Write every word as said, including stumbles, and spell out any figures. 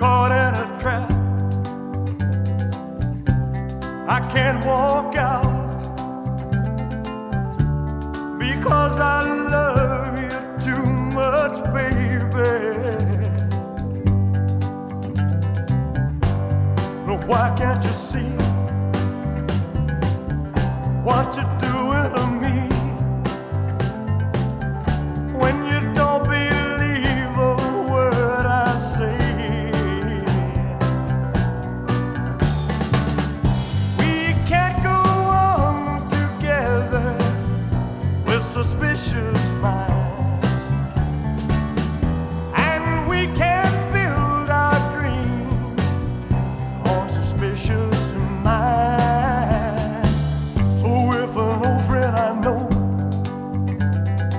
caught in a trap. I can't walk out because I love you too much, baby. But why can't you see what you're doing to me? When you don't believe a word I say, we can't go on together with suspicious minds.